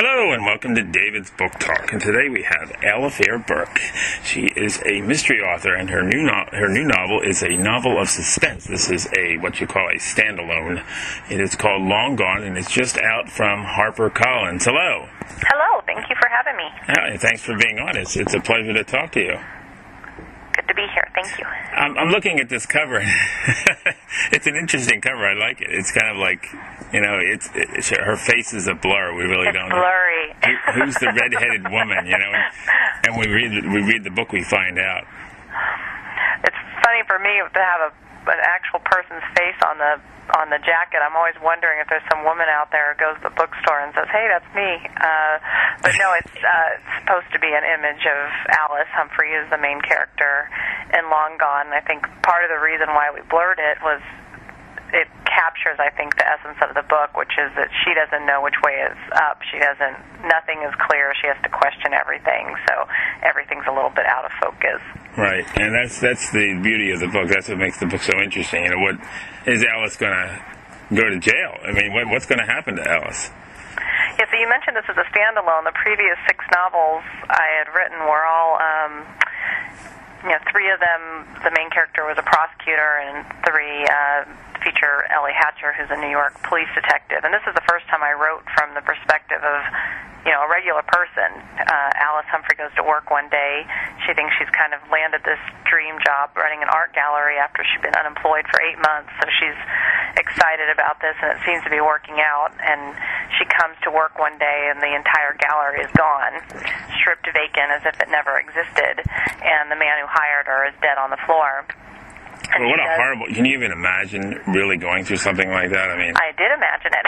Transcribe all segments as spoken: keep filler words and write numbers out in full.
Hello and welcome to David's Book Talk. And today we have Alifair Burke. She is a mystery author, and her new no- her new novel is a novel of suspense. This is a what you call a standalone. It is called Long Gone, and it's just out from HarperCollins. Hello. Hello. Thank you for having me. Hi, thanks for being on. It's it's a pleasure to talk to you. Good to be here. Thank you. I'm, I'm looking at this cover. It's an interesting cover. I like it. It's kind of like, you know, it's, it's her face is a blur. We really it's don't blurry. know. Who, who's the red-headed woman, you know? And, and we read we read the book, we find out. It's funny for me to have a, an actual person's face on the on the jacket. I'm always wondering if there's some woman out there who goes to the bookstore and says, "Hey, that's me." Uh, but no, it's, uh, it's supposed to be an image of Alice Humphrey, is the main character in Long Gone. I think part of the reason why we blurred it was it captures, I think, the essence of the book, which is that she doesn't know which way is up. She doesn't, nothing is clear. She has to question everything, so everything's a little bit out of focus. Right, and that's that's the beauty of the book. That's what makes the book so interesting. You know, what is Alice going to go to jail? I mean, what, what's going to happen to Alice? Yeah, so you mentioned this as a standalone. The previous six novels I had written were all, um, you know, three of them, the main character was a prosecutor, and three uh, feature Ellie Hatcher, who's a New York police detective. And this is the first time I wrote from the perspective of, you know, a regular person. Uh, Alice Humphrey goes to work one day. She thinks she's kind of landed this dream job running an art gallery after she'd been unemployed for eight months. So she's excited about this, and it seems to be working out. And she comes to work one day, and the entire gallery is gone, stripped vacant as if it never existed. And the man who hired her is dead on the floor. And well, what a does, horrible... Can you even imagine really going through something like that? I mean... I did imagine it.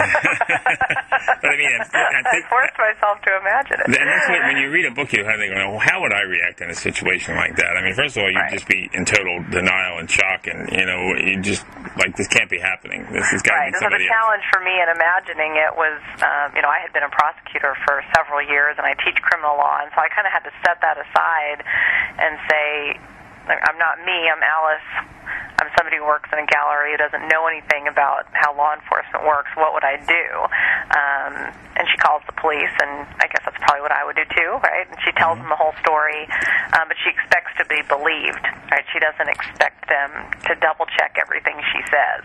But I mean, I, I think... I forced myself to imagine it. And that's what, when you read a book, you have to go, well, how would I react in a situation like that? I mean, first of all, you'd right. just be in total denial and shock, and, you know, you just, like, this can't be happening. This has got to right. be So somebody the challenge for me in imagining it was, um, you know, I had been a prosecutor for several years, and I teach criminal law, and so I kind of had to set that aside and say, I'm not me, I'm Alice. I'm somebody who works in a gallery who doesn't know anything about how law enforcement works. What would I do? Um, and she calls the police, and I guess that's probably what I would do too, right? And she tells them the whole story, um, but she expects to be believed, right? She doesn't expect them to double-check everything she says.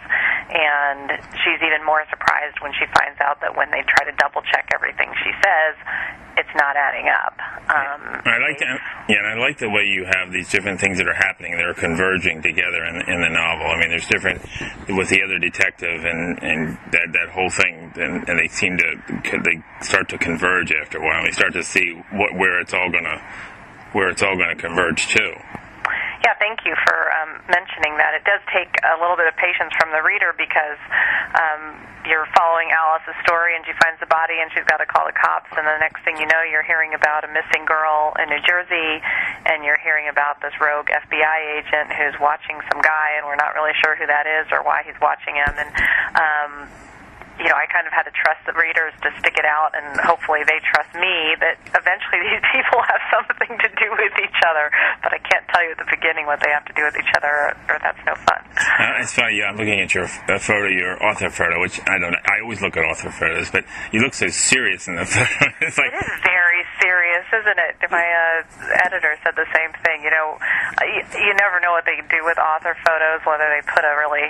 And she's even more surprised when she finds out that when they try to double-check everything she says, it's not adding up. Um, I like that. Yeah, and I like the way you have these different things that are happening. They're converging together in, in the novel. I mean, there's different with the other detective and, and that that whole thing, and, and they seem to they start to converge after a while. We start to see what where it's all gonna where it's all gonna converge to. Yeah, thank you for um, mentioning that. It does take a little bit of patience from the reader because um, you're following Alice's story, and she finds the body, and she's got to call the cops, and the next thing you know, you're hearing about a missing girl in New Jersey, and you're hearing about this rogue F B I agent who's watching some guy, and we're not really sure who that is or why he's watching him, and um, you know, I kind of had to trust the readers to stick it out, and hopefully they trust me that eventually these people have something to do with each other. But I can't tell you at the beginning what they have to do with each other, or, or that's no fun. Uh, it's funny. Yeah, I'm looking at your uh, photo, your author photo, which I don't. I always look at author photos, but you look so serious in the photo. It's like it is very serious, isn't it? My uh, editor said the same thing. You know, you, you never know what they do with author photos, whether they put a really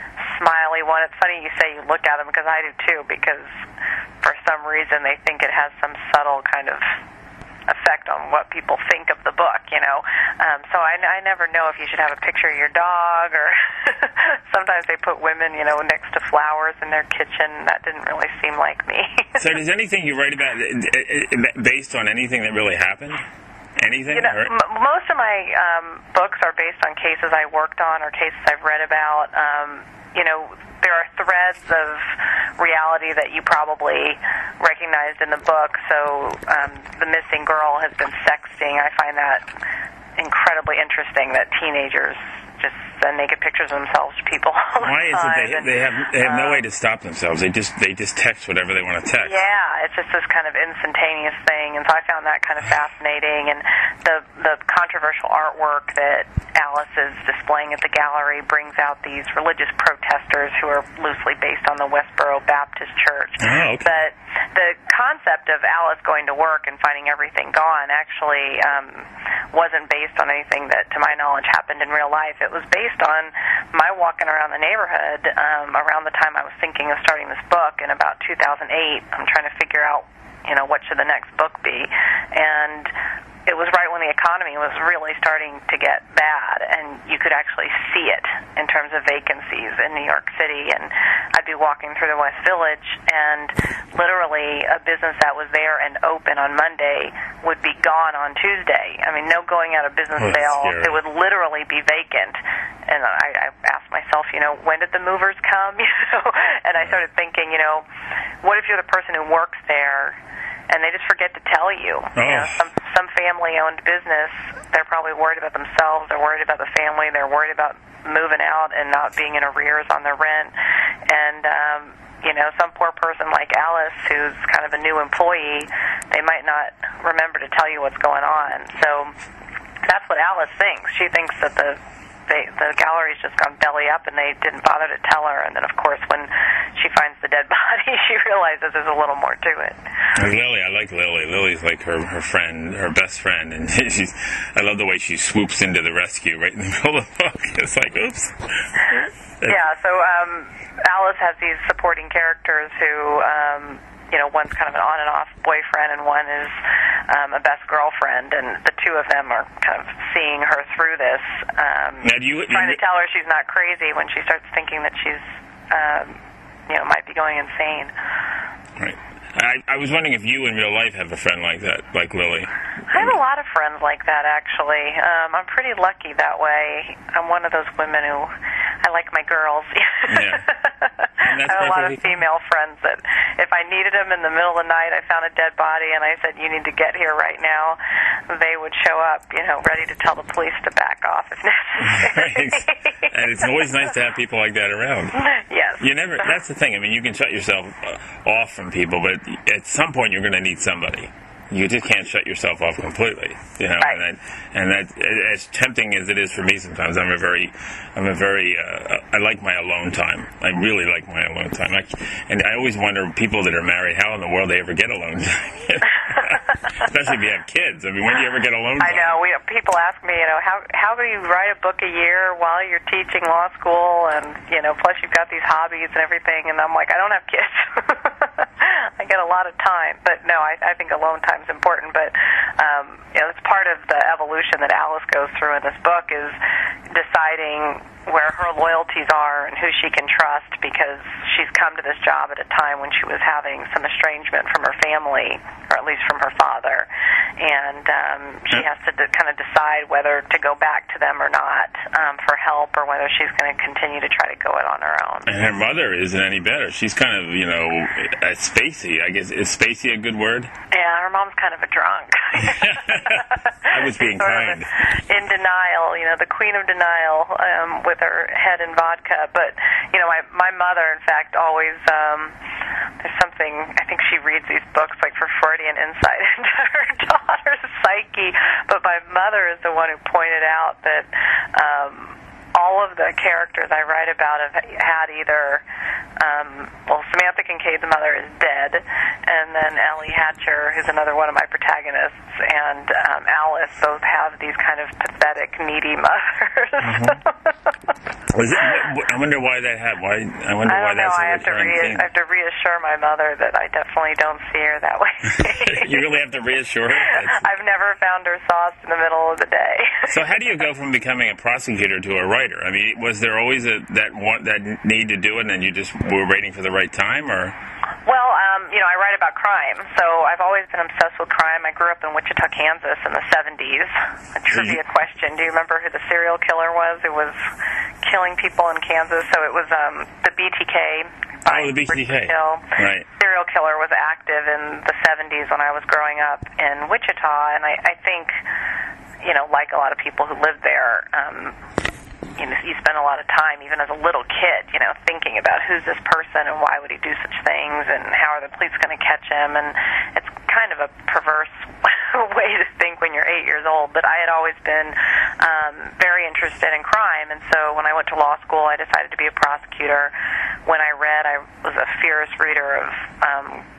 smiley one. It's funny you say you look at them, because I do too, because for some reason they think it has some subtle kind of effect on what people think of the book, you know. Um, so I, I never know if you should have a picture of your dog, or sometimes they put women, you know, next to flowers in their kitchen. That didn't really seem like me. So does anything you write about based on anything that really happened? Anything? You know, m- most of my um, books are based on cases I worked on or cases I've read about. Um, you know, there are threads of reality that you probably recognized in the book. So um, the missing girl has been sexting. I find that incredibly interesting, that teenagers just send naked pictures of themselves to people all the Why is time. it they, and, they have they have no um, way to stop themselves? They just they just text whatever they want to text. Yeah, it's just this kind of instantaneous thing, and so I found that kind of fascinating. And the the controversial artwork that Alice is displaying at the gallery brings out these religious protesters who are loosely based on the Westboro Baptist Church. Oh, okay. But the concept of Alice going to work and finding everything gone actually um, wasn't based on anything that, to my knowledge, happened in real life. It was based on my walking around the neighborhood um, around the time I was thinking of starting this book in about two thousand eight. I'm trying to figure out, you know, what should the next book be, and it was right when the economy was really starting to get bad, and you could actually see it in terms of vacancies in New York City. And I'd be walking through the West Village, and literally a business that was there and open on Monday would be gone on Tuesday. I mean, no going out of business oh, sale. Scary. It would literally be vacant. And I, I asked myself, you know, when did the movers come? You know, and I started thinking, you know, what if you're the person who works there and they just forget to tell you? Oh. You know, some some family-owned business, they're probably worried about themselves, they're worried about the family, they're worried about moving out and not being in arrears on their rent. And, um, you know, some poor person like Alice, who's kind of a new employee, they might not remember to tell you what's going on. So that's what Alice thinks. She thinks that the They, the gallery's just gone belly up, and they didn't bother to tell her. And then, of course, when she finds the dead body, she realizes there's a little more to it. Lily, I like Lily. Lily's like her, her friend, her best friend, and she's. I love the way she swoops into the rescue right in the middle of the book. It's like, oops. Yeah. So um, Alice has these supporting characters who. Um, You know, one's kind of an on and off boyfriend, and one is um, a best girlfriend, and the two of them are kind of seeing her through this. Um, now, do you, trying you, to tell her she's not crazy when she starts thinking that she's, um, you know, might be going insane. Right. I, I was wondering if you in real life have a friend like that, like Lily. I have a lot of friends like that, actually. Um, I'm pretty lucky that way. I'm one of those women who I like my girls. Yeah. And that's I have a lot of perfectly- female friends that if I needed them in the middle of the night, I found a dead body, and I said, you need to get here right now, they would show up, you know, ready to tell the police to back off if necessary. Right. And it's always nice to have people like that around. Yes. You never. That's the thing. I mean, you can shut yourself uh, off from people, but at some point you're going to need somebody. You just can't shut yourself off completely, you know. Right. And that, and that, as tempting as it is for me sometimes, I'm a very, I'm a very, uh, I like my alone time. I really like my alone time. I, and I always wonder, people that are married, how in the world they ever get alone time? Especially if you have kids. I mean, when do you ever get alone time? I know. We people ask me, you know, how how do you write a book a year while you're teaching law school, and you know, plus you've got these hobbies and everything. And I'm like, I don't have kids. I get a lot of time, but no, I, I think alone time is important. But um, you know, it's part of the evolution that Alice goes through in this book, is deciding where her loyalties are and who she can trust, because she's come to this job at a time when she was having some estrangement from her family, or at least from her father, and um, she has to de- kind of decide whether to go back to them or not um, for help, or whether she's going to continue to try to go it on her own. And her mother isn't any better. She's kind of, you know, uh, spacey. I guess, is spacey a good word? Yeah, her mom's kind of a drunk. I was being Sort kind. of in denial, you know, the queen of denial, um, with her head in vodka. But, you know, my, my mother, in fact, always, um, there's something, I think she reads these books like for Freudian insight into her daughter's psyche. But my mother is the one who pointed out that um, all of the characters I write about have had either, um, well, Samantha Kincaid's mother is dead, and then Ellie Hatcher, who's another one of my protagonists, and um, Alice both have these kind of pathetic, needy mothers. Mm-hmm. Was it, I wonder why that happened. Why I wonder I why don't know. that's a I have to recurring re- theme. I have to reassure my mother that I definitely don't see her that way. You really have to reassure her. That's- I've never found her sauced in the middle of the day. So how do you go from becoming a prosecutor to a writer? I mean, was there always a, that want, that need to do it, and then you just were waiting for the right time, or? Well, um, you know, I write about crime, so I've always been obsessed with crime. I grew up in Wichita, Kansas in the seventies. A trivia question. Do you remember who the serial killer was who was killing people in Kansas? So it was um, the B T K. Oh, the B T K. Right. Serial killer was active in the seventies when I was growing up in Wichita, and I, I think, you know, like a lot of people who lived there, um, you know, you spend a lot of time, even as a little kid, you know, thinking about who's this person and why would he do such things and how are the police going to catch him. And it's kind of a perverse way to think when you're eight years old. But I had always been um, very interested in crime. And so when I went to law school, I decided to be a prosecutor. When I read, I was a fierce reader of um, crime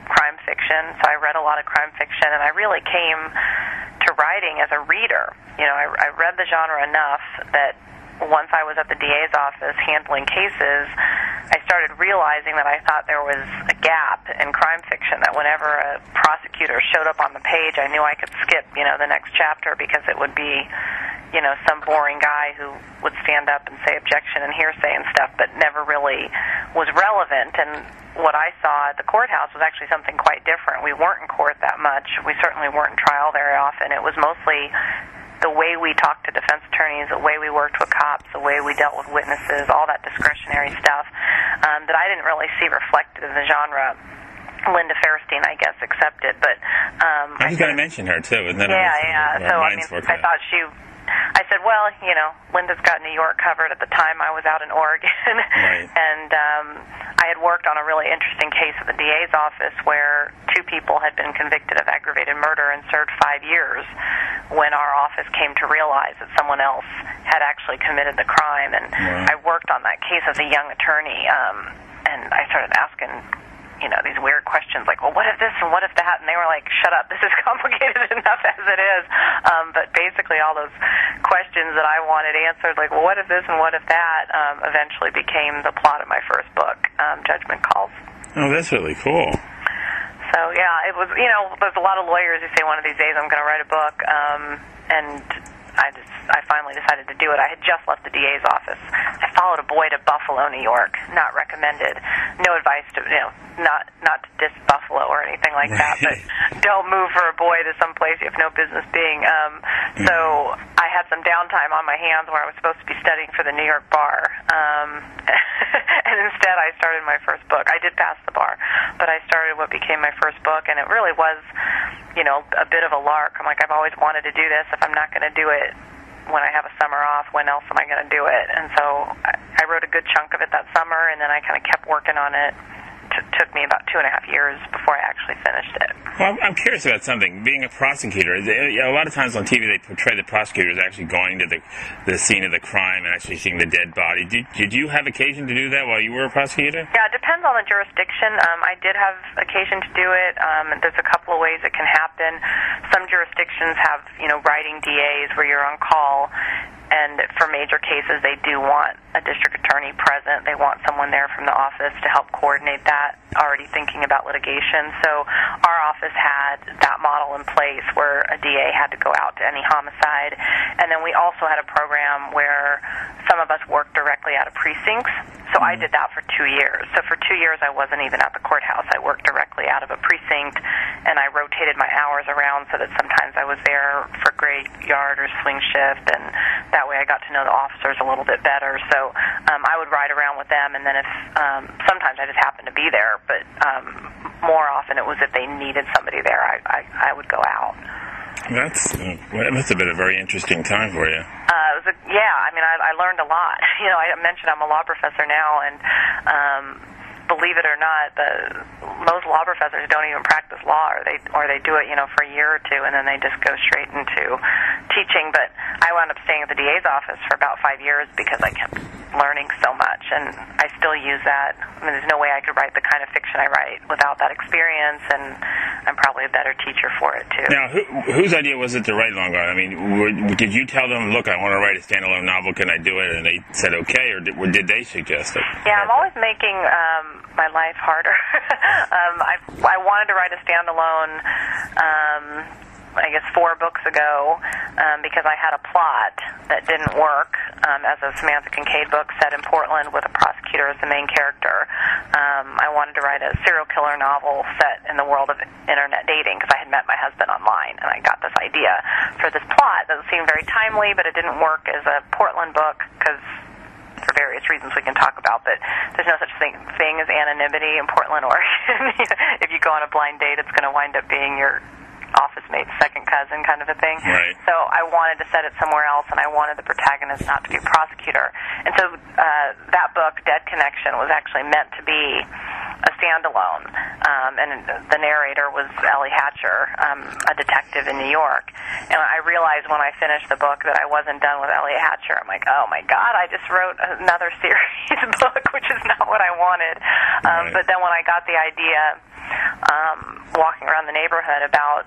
fiction, so I read a lot of crime fiction, and I really came to writing as a reader. You know, I, I read the genre enough that once I was at the D A's office handling cases, I started realizing that I thought there was a gap in crime fiction, that whenever a prosecutor showed up on the page, I knew I could skip, you know, the next chapter because it would be, you know, some boring guy who would stand up and say objection and hearsay and stuff, but never really was relevant. And what I saw at the courthouse was actually something quite different. We weren't in court that much. We certainly weren't in trial very often. It was mostly the way we talked to defense attorneys, the way we worked with cops, the way we dealt with witnesses, all that discretionary stuff um, that I didn't really see reflected in the genre. Linda Fairstein, I guess, accepted, but um, I was going to mention her too, isn't that? Yeah, yeah. So I mean, I thought she. I said, well, you know, Linda's got New York covered. At the time, I was out in Oregon, right. and um, I had worked on a really interesting case at the D A's office where two people had been convicted of aggravated murder and served five years when our office came to realize that someone else had actually committed the crime. And wow. I worked on that case as a young attorney, um, and I started asking, you know, these weird questions like, well, what if this and what if that? And they were like, shut up, this is complicated enough as it is. Um, but basically all those questions that I wanted answered, like, well, what if this and what if that, um, eventually became the plot of my first book, um, Judgment Calls. Oh, that's really cool. So, yeah, it was, you know, there's a lot of lawyers who say one of these days I'm going to write a book, um, and I just, I finally decided to do it. I had just left the D A's office. I followed a boy to Buffalo, New York. Not recommended. No advice to, you know, not not to diss Buffalo or anything like that, but don't move for a boy to some place you have no business being. Um, so I had some downtime on my hands where I was supposed to be studying for the New York bar. Um, and instead I started my first book. I did pass the bar, but I started what became my first book, and it really was, you know, a bit of a lark. I'm like, I've always wanted to do this. If I'm not going to do it when I have a summer off, when else am I going to do it? And so I, I wrote a good chunk of it that summer, and then I kind of kept working on it. It took me about two and a half years before I actually finished it. Well, I'm curious about something. Being a prosecutor, a lot of times on T V they portray the prosecutor as actually going to the the scene of the crime and actually seeing the dead body. Did, did you have occasion to do that while you were a prosecutor? Yeah, it depends on the jurisdiction. Um, I did have occasion to do it. Um, there's a couple of ways it can happen. Some jurisdictions have, you know, writing D As where you're on call. And for major cases, they do want a district attorney present. They want someone there from the office to help coordinate that, already thinking about litigation. So our office had that model in place where a D A had to go out to any homicide. And then we also had a program where some of us worked directly out of precincts. So I did that for two years. So for two years, I wasn't even at the courthouse. I worked directly out of a precinct, and I rotated my hours around so that sometimes I was there for graveyard or swing shift, and that way I got to know the officers a little bit better. So um, I would ride around with them, and then if um, sometimes I just happened to be there, but um, more often it was if they needed somebody there, I, I, I would go out. That's that must have been a very interesting time for you. Uh, it was a, yeah, I mean, I, I learned a lot. You know, I mentioned I'm a law professor now, and um, believe it or not, the, most law professors don't even practice law, or they or they do it, you know, for a year or two, and then they just go straight into teaching. But I wound up staying at the D A's office for about five years because I kept learning so much, and I still use that. I mean, there's no way I could write the kind of fiction I write without that experience, and I'm probably a better teacher for it, too. Now, who, whose idea was it to write Long Gone? I mean, were, did you tell them, look, I want to write a standalone novel, can I do it? And they said okay, or did, or did they suggest it? Yeah, I'm always making um, my life harder. um, I, I wanted to write a standalone um I guess four books ago, um, because I had a plot that didn't work, um, as a Samantha Kincaid book set in Portland with a prosecutor as the main character. Um, I wanted to write a serial killer novel set in the world of internet dating because I had met my husband online, and I got this idea for this plot that seemed very timely, but it didn't work as a Portland book because for various reasons we can talk about, but there's no such thing, thing as anonymity in Portland, Oregon. If you go on a blind date, it's going to wind up being your office mate's second cousin kind of a thing. Right. So I wanted to set it somewhere else, and I wanted the protagonist not to be a prosecutor. And so uh, that book, Dead Connection, was actually meant to be a standalone, um, and the narrator was Ellie Hatcher, um, a detective in New York. And I realized when I finished the book that I wasn't done with Ellie Hatcher. I'm like, oh my God, I just wrote another series book, which is not what I wanted. Um, right. But then when I got the idea, um, walking around the neighborhood about,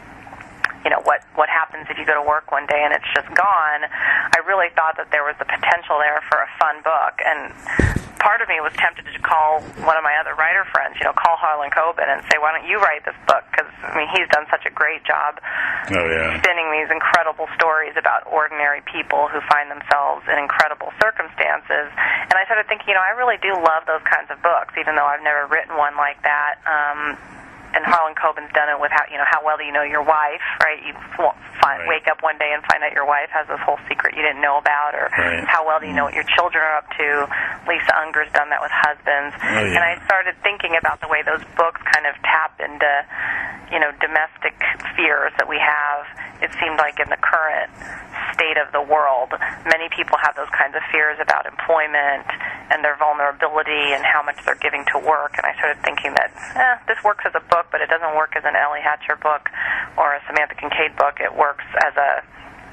you know, what, what happens if you go to work one day and it's just gone, I really thought that there was the potential there for a fun book. And part of me was tempted to call one of my other writer friends, you know, call Harlan Coben and say, why don't you write this book? Because, I mean, he's done such a great job oh, yeah. spinning these incredible stories about ordinary people who find themselves in incredible circumstances. And I started thinking, you know, I really do love those kinds of books, even though I've never written one like that. Um, and Harlan Coben's done it with how, you know, How Well Do You Know Your Wife, right? You find, right. wake up one day and find out your wife has this whole secret you didn't know about, or right. How Well Do You Know What Your Children Are Up To? Lisa Unger's done that with Husbands. Oh, yeah. And I started thinking about the way those books kind of tap into, you know, domestic fears that we have. It seemed like in the current state of the world, many people have those kinds of fears about employment and their vulnerability and how much they're giving to work. And I started thinking that, eh, this works as a book, but it doesn't work as an Ellie Hatcher book or a Samantha Kincaid book. It works as a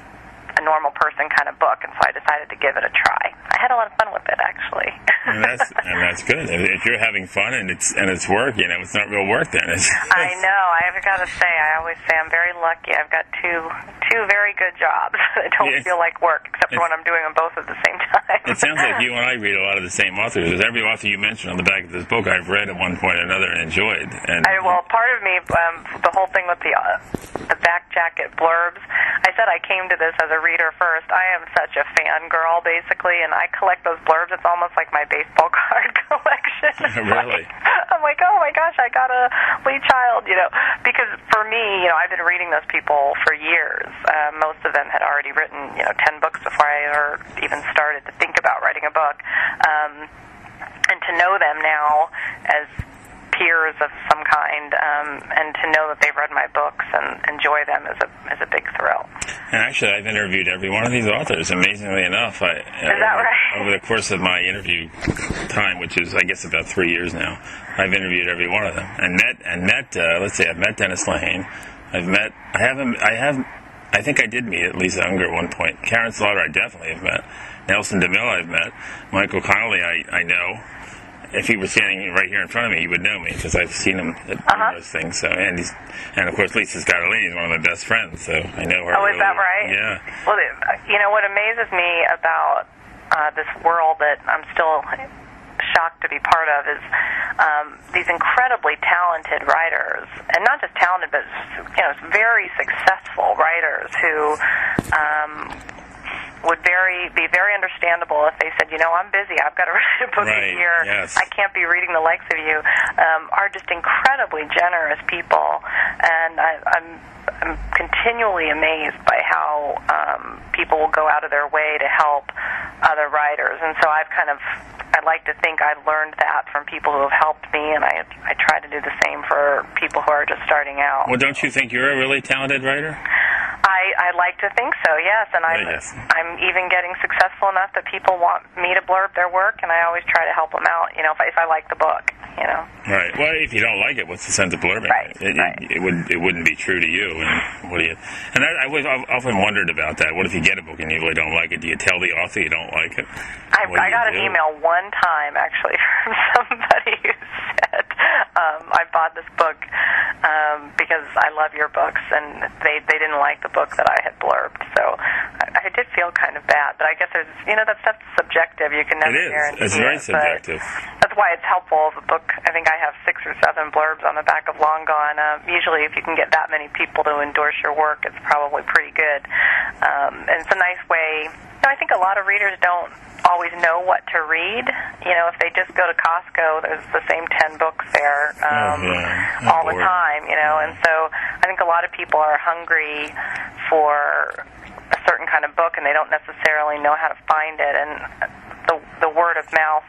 a normal person kind of book, and so I decided to give it a try. I had a lot of fun with it, actually. and that's and that's good. If you're having fun and it's and it's work, you know, it's not real work then. It's, I know. I've got to say, I always say I'm very lucky. I've got two two very good jobs that don't yeah. feel like work, except for when I'm doing them both at the same time. It sounds like you and I read a lot of the same authors. Because every author you mentioned on the back of this book, I've read at one point or another and enjoyed. And I, well, part of me, um, the whole thing with the uh, the back jacket blurbs, I said I came to this as a reader first. I am such a fangirl, basically, and I collect those blurbs. It's almost like my baseball card collection. Really? Like, I'm like, oh my gosh, I got a Lee Child, you know, because for me, you know, I've been reading those people for years. Uh, most of them had already written, you know, ten books before I ever even started to think about writing a book. Um, and to know them now as peers of some kind, um, and to know that they've read my books and enjoy them is a is a big thrill. And actually, I've interviewed every one of these authors. Amazingly enough, I, is that over, right? over the course of my interview time, which is I guess about three years now, I've interviewed every one of them and met and met. Uh, let's say I've met Dennis Lehane. I've met. I haven't. I have. I think I did meet Lisa Unger at one point. Karen Slaughter, I definitely have met. Nelson DeMille, I've met. Michael Connelly, I, I know. If he was standing right here in front of me, he would know me because I've seen him at uh-huh. those things. So, and he's, and of course, Lisa Scottolini is one of my best friends. So I know her. Oh, is really, that right? Yeah. Well, you know what amazes me about uh, this world that I'm still shocked to be part of is um, these incredibly talented writers, and not just talented, but you know, very successful writers who. Um, would very be very understandable if they said, you know, I'm busy, I've got to write a book right, a year, yes. I can't be reading the likes of you, um, are just incredibly generous people, and I, I'm I'm continually amazed by how um, people will go out of their way to help other writers, and so I've kind of I like to think I've learned that from people who have helped me, and I I try to do the same for people who are just starting out. Well, don't you think you're a really talented writer? I, I like to think so, yes, and I'm yes. I'm even getting successful enough that people want me to blurb their work, and I always try to help them out. You know, if I, if I like the book, you know. Right. Well, if you don't like it, what's the sense of blurbing? Right. It, right. it, it would it wouldn't be true to you. And what do you? And I, I was I've often wondered about that. What if you get a book and you really don't like it? Do you tell the author you don't like it? I, I got an do? email one time actually from somebody who said, um, "I bought this book um, because I love your books," and they they didn't like the book that I had blurbed. So I, I did feel kind of bad, but I guess there's you know that stuff's subjective. You can never it is. guarantee It's very it, subjective. That's why it's helpful. The book, I think I have six or seven blurbs on the back of Long Gone. Uh, usually, if you can get that many people to endorse your work, it's probably pretty good. Um, and it's a nice way. You know, I think a lot of readers don't always know what to read. You know, if they just go to Costco, there's the same ten books there um, oh, yeah. all bored. the time. You know, and so I think a lot of people are hungry for a certain kind of book, and they don't necessarily know how to find it. And the the word of mouth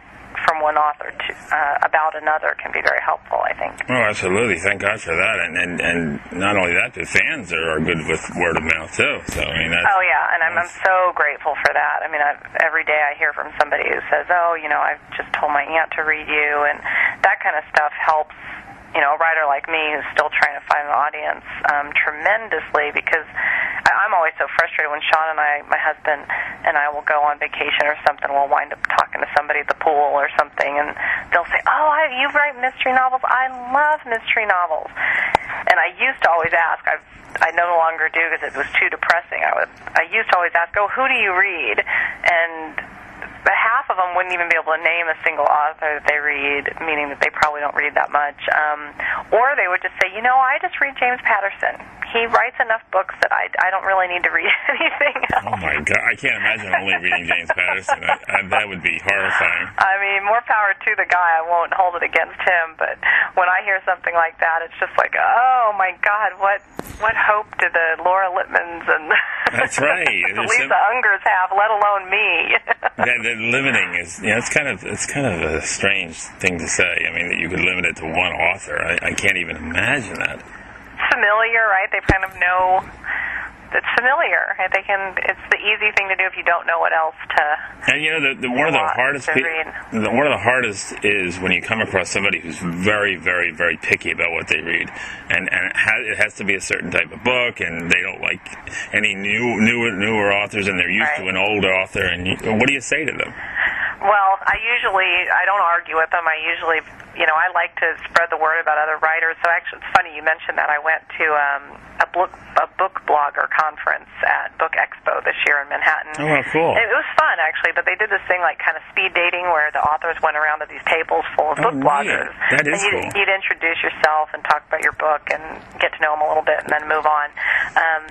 from one author to uh, about another can be very helpful, I think. Oh, absolutely. Thank God for that. And and, and not only that, the fans are, are good with word of mouth, too. So, I mean, that's, oh, yeah, and I'm, I'm so grateful for that. I mean, I've, every day I hear from somebody who says, oh, you know, I've just told my aunt to read you, and that kind of stuff helps, you know, a writer like me who's still trying to find an audience um, tremendously, because I, I'm always so frustrated when Sean and I, my husband and I will go on vacation or something, we'll wind up talking to somebody at the pool or something, and they'll say, oh, I, you write mystery novels? I love mystery novels. And I used to always ask, I've, I no longer do because it was too depressing. I, would, I used to always ask, oh, who do you read? And but half of them wouldn't even be able to name a single author that they read, meaning that they probably don't read that much. Um, or they would just say, you know, I just read James Patterson. He writes enough books that I, I don't really need to read anything else. Oh, my God. I can't imagine only reading James Patterson. I, I, that would be horrifying. I mean, more power to the guy. I won't hold it against him. But when I hear something like that, it's just like, oh, my God, what what hope do the Laura Lippmans and That's right. the Lisa some... Ungers have, let alone me? that, that limiting is, you know, it's kind of it's kind of a strange thing to say. I mean, that you could limit it to one author. I, I can't even imagine that. Familiar, right? They kind of know. It's familiar. They can. It's the easy thing to do if you don't know what else to. And you know, the, the one of the hardest. Pe- the, one of the hardest is when you come across somebody who's very, very, very picky about what they read, and and it has, it has to be a certain type of book, and they don't like any new, newer, newer authors, and they're used right. to an older author. And you, what do you say to them? Well, I usually I don't argue with them. I usually, you know, I like to spread the word about other writers. So actually, it's funny you mentioned that. I went to um, a book a book blogger conference at Book Expo this year in Manhattan. Oh, wow, cool! It, it was fun actually, but they did this thing like kind of speed dating where the authors went around to these tables full of oh, book bloggers. Yeah. That is and you'd, cool. You'd introduce yourself and talk about your book and get to know them a little bit, and then move on. Um,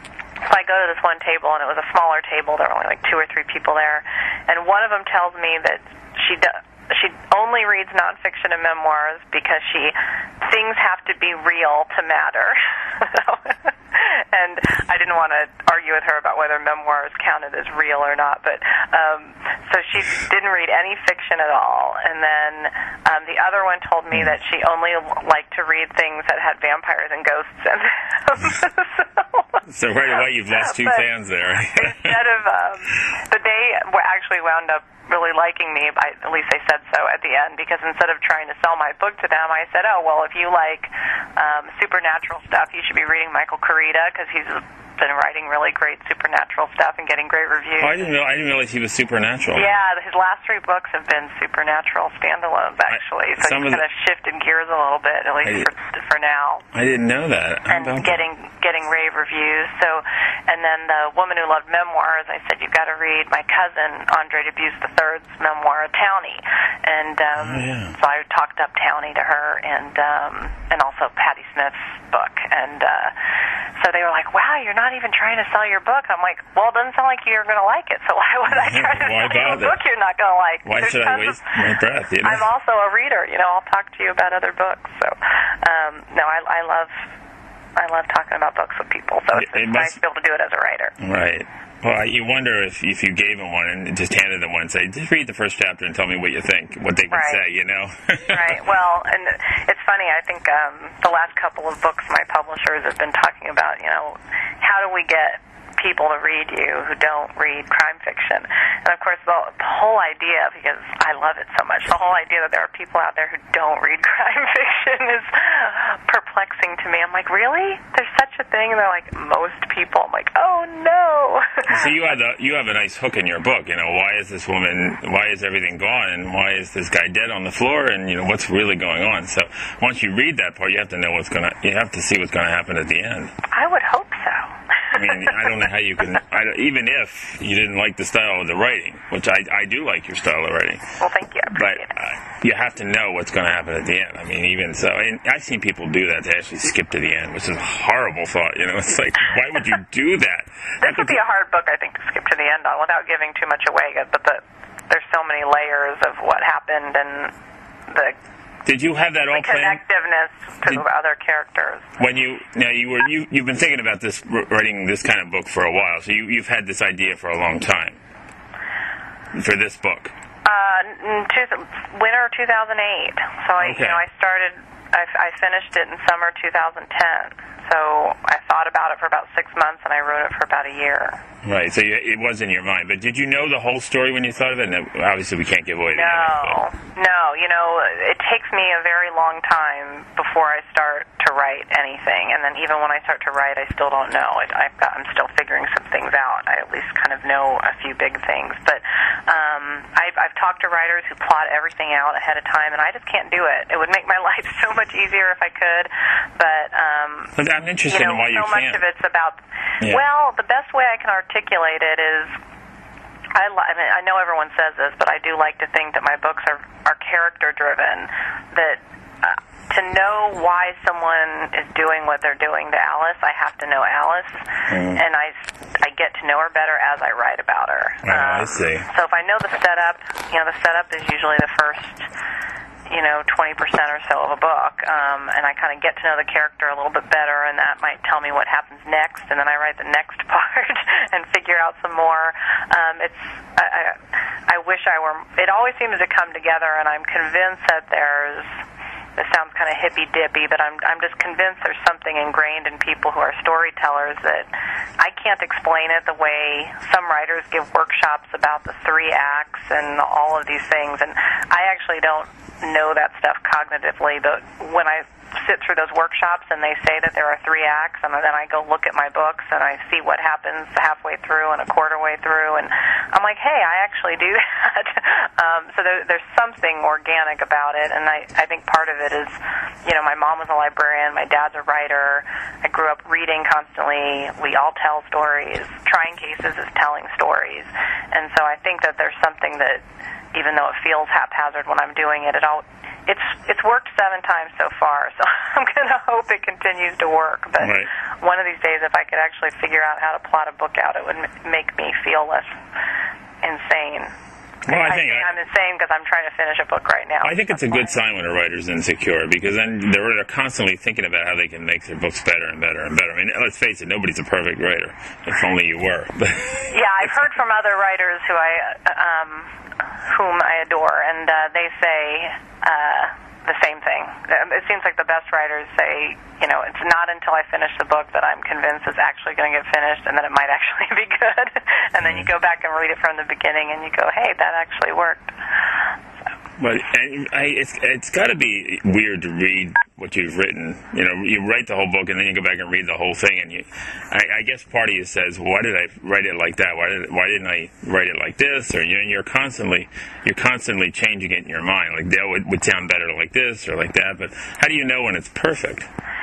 So I go to this one table, and it was a smaller table. There were only like two or three people there. And one of them tells me that she do- she only reads nonfiction and memoirs because she things have to be real to matter. And I didn't want to argue with her about whether memoirs counted as real or not. But um, so she didn't read any fiction at all. And then um, the other one told me that she only liked to read things that had vampires and ghosts in them. So so, right away, you've lost two fans there. Instead of, um, but they actually wound up really liking me, I, at least they said so at the end, because instead of trying to sell my book to them, I said, oh, well, if you like um, supernatural stuff, you should be reading Michael Kurita, because he's been writing really great supernatural stuff and getting great reviews. Oh, I didn't know. I didn't realize he was supernatural. Yeah, his last three books have been supernatural standalones, actually. I, so he's kind of shifted gears a little bit, at least I, for, for now. I didn't know that. How and getting that? getting rave reviews. So, and then the Woman Who Loved Memoirs, I said, you've got to read my cousin Andre Dubus the third's memoir, Townie. And um, oh, yeah. so I talked up Townie to her, and um, and also Patti Smith's book. And uh, so they were like, wow, you're not even trying to sell your book. I'm like, well, it doesn't sound like you're going to like it, so why would I try to why sell you a book you're not going to like? Why There's should I waste my breath? You know? I'm also a reader. You know, I'll talk to you about other books. So, um, no, I, I love I love talking about books with people, so it's, it, it it's must, nice to be able to do it as a writer. Right. Well, you wonder if, if you gave them one and just handed them one and say, just read the first chapter and tell me what you think, what they can right. say, you know? Right. Well, and it's funny, I think um, the last couple of books my publishers have been talking about, you know, how do we get people to read you who don't read crime fiction? And of course, the, the whole idea, because I love it so much, the whole idea that there are people out there who don't read crime fiction is perplexing to me. I'm like, really? There's such a thing? And they're like, most people. I'm like, oh no. So you have the you have a nice hook in your book. You know, why is this woman? Why is everything gone? And why is this guy dead on the floor? And you know, what's really going on? So once you read that part, you have to know what's gonna. You have to see what's gonna happen at the end. I would hope so. I mean, I don't know how you can, I, even if you didn't like the style of the writing, which I, I do like your style of writing. Well, thank you. I but uh, you have to know what's going to happen at the end. I mean, even so, and I've seen people do that. They actually skip to the end, which is a horrible thought. You know, it's like, why would you do that? This would be a hard book, I think, to skip to the end on without giving too much away. But the, there's so many layers of what happened and the. Did you have that all planned? Connectiveness to Did, other characters. When you now you were you you've been thinking about this writing this kind of book for a while, so you you've had this idea for a long time for this book. Uh, Uh, two, winter two thousand eight. So I, Okay. you know, I started. I, I finished it in summer two thousand ten. So I thought about it for about six months, and I wrote it for about a year. Right, so you, it was in your mind. But did you know the whole story when you thought of it? No, obviously, we can't give away the No, ending. no. You know, it takes me a very long time before I start to write anything, and then even when I start to write, I still don't know. It, I've got, I'm still figuring some things out. I at least kind of know a few big things. But um, I've, I've talked to writers who plot everything out ahead of time, and I just can't do it. It would make my life so much easier if I could, but um, But I'm interested you know, in why you so can't. much of it's about. Yeah. Well, the best way I can articulate it is. I, li- I mean, I know everyone says this, but I do like to think that my books are, are character-driven, that uh, to know why someone is doing what they're doing to Alice, I have to know Alice, Mm. and I, I get to know her better as I write about her. Oh, I see. So if I know the setup, you know, the setup is usually the first, you know, twenty percent or so of a book, um, and I kind of get to know the character a little bit better, and that might tell me what happens next, and then I write the next part and figure out some more. Um, it's, I, I, I wish I were, it always seems to come together, and I'm convinced that there's, this sounds kind of hippy-dippy, but I'm, I'm just convinced there's something ingrained in people who are storytellers that I can't explain it the way some writers give workshops about the three acts and all of these things, and I actually don't know that stuff cognitively, but when I sit through those workshops and they say that there are three acts, and then I go look at my books and I see what happens halfway through and a quarter way through, and I'm like, hey, I actually do that. um, so there, there's something organic about it, and I, I think part of it is, you know, my mom was a librarian, my dad's a writer, I grew up reading constantly, we all tell stories, Trying Cases is telling stories, and so I think that there's something that, even though it feels haphazard when I'm doing it, it all It's it's worked seven times so far, so I'm going to hope it continues to work. But right. one of these days, if I could actually figure out how to plot a book out, it would m- make me feel less insane. Well, I I think think I, I'm insane because I'm trying to finish a book right now. I think it's a good sign when a writer's insecure, because then they're, they're constantly thinking about how they can make their books better and better and better. I mean, let's face it, nobody's a perfect writer. If only you were. Yeah, I've heard from other writers who I, um, whom I adore, and uh, they say uh, the same thing. It seems like the best writers say, you know, it's not until I finish the book that I'm convinced it's actually going to get finished and that it might actually be good. And then you go back and read it from the beginning and you go, hey, that actually worked. But and I, it's it's got to be weird to read what you've written. You know, you write the whole book and then you go back and read the whole thing, and you, I, I guess part of you says, why did I write it like that? Why did why didn't I write it like this? Or you know, you're constantly you're constantly changing it in your mind. Like that would, would sound better like this or like that. But how do you know when it's perfect?